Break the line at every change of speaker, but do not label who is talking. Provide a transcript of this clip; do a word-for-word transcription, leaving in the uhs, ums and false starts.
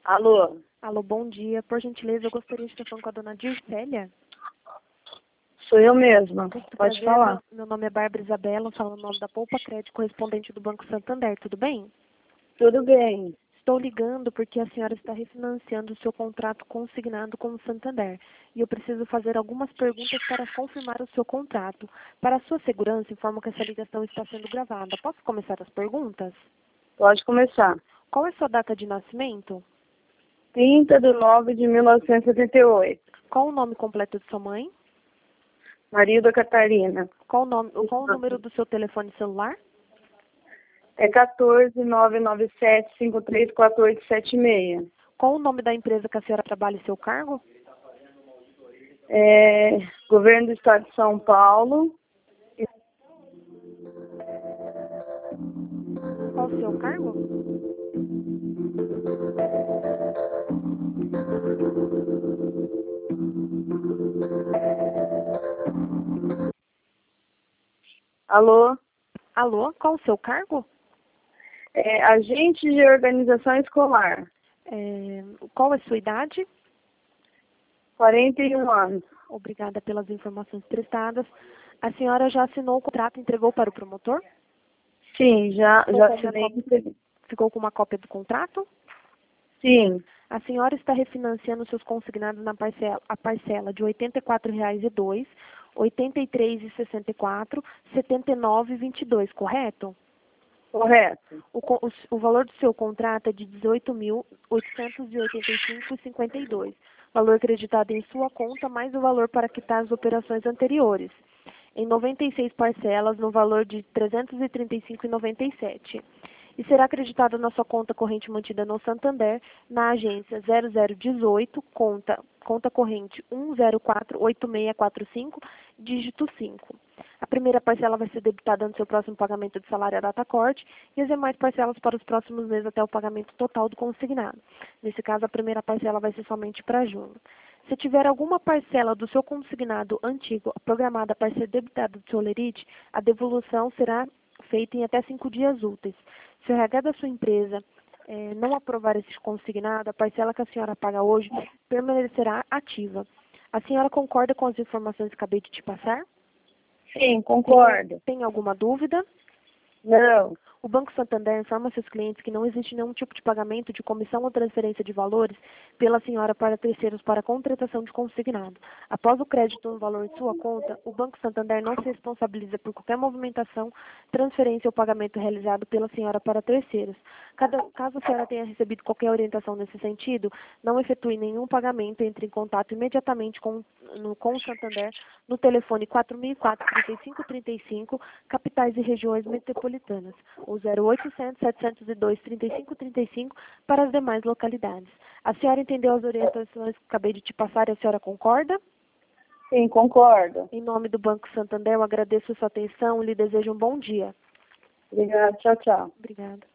Alô?
Alô, bom dia. Por gentileza, eu gostaria de estar falando com a dona Dircélia.
Sou eu mesma.
Muito
Pode
prazer.
falar.
Meu, meu nome é Bárbara Isabela, falo no nome da Poupa Crédito, correspondente do Banco Santander. Tudo bem?
Tudo bem.
Estou ligando porque a senhora está refinanciando o seu contrato consignado com o Santander. E eu preciso fazer algumas perguntas para confirmar o seu contrato. Para a sua segurança, informo que essa ligação está sendo gravada. Posso começar as perguntas?
Pode começar.
Qual é a sua data de nascimento?
trinta de nove de mil novecentos e setenta e oito.
Qual o nome completo de sua mãe?
Marilda Catarina.
Qual o, nome, qual o número do seu telefone celular?
É quatorze, nove nove sete, cinco três quatro oito sete seis.
Qual o nome da empresa que a senhora trabalha e seu cargo?
É, Governo do Estado de São Paulo.
Qual o seu cargo?
Alô?
Alô, qual o seu cargo?
É, agente de organização escolar.
É, qual é a sua idade?
quarenta e um anos.
Obrigada pelas informações prestadas. A senhora já assinou o contrato e entregou para o promotor?
Sim, já,
Ficou
já
com uma
assinei.
cópia- Ficou com uma cópia do contrato?
Sim,
A senhora está refinanciando seus consignados na parcela, a parcela de oitenta e quatro reais e dois, oitenta e três reais e sessenta e quatro, setenta e nove reais e vinte e dois, correto?
correto.
O, co- o, s- o valor do seu contrato é de dezoito mil oitocentos e oitenta e cinco reais e cinquenta e dois. Valor acreditado em sua conta, mais o valor para quitar as operações anteriores. Em noventa e seis parcelas, no valor de trezentos e trinta e cinco reais e noventa e sete. E será acreditado na sua conta corrente mantida no Santander, na agência zero zero um oito, conta, conta corrente um zero quatro oito seis quatro cinco, dígito cinco. A primeira parcela vai ser debitada no seu próximo pagamento de salário à data corte e as demais parcelas para os próximos meses até o pagamento total do consignado. Nesse caso, a primeira parcela vai ser somente para junho. Se tiver alguma parcela do seu consignado antigo programada para ser debitada do seu lerite, a devolução será feita em até cinco dias úteis. Se o R H da sua empresa eh, não aprovar esse consignado, a parcela que a senhora paga hoje permanecerá ativa. A senhora concorda com as informações que acabei de te passar?
Sim, concordo.
Tem alguma dúvida?
Não.
O Banco Santander informa seus clientes que não existe nenhum tipo de pagamento de comissão ou transferência de valores pela senhora para terceiros para contratação de consignado. Após o crédito no valor de sua conta, o Banco Santander não se responsabiliza por qualquer movimentação, transferência ou pagamento realizado pela senhora para terceiros. Cada, caso a senhora tenha recebido qualquer orientação nesse sentido, não efetue nenhum pagamento, entre em contato imediatamente com, no, com o Santander no telefone quatro mil e quatro, trinta e cinco trinta e cinco, capitais e regiões metropolitanas, ou zero oitocentos, setecentos e dois, trinta e cinco trinta e cinco para as demais localidades. A senhora entendeu as orientações que acabei de te passar e a senhora concorda?
Sim, concordo.
Em nome do Banco Santander, eu agradeço a sua atenção e lhe desejo um bom dia.
Obrigada. Tchau, tchau.
Obrigada.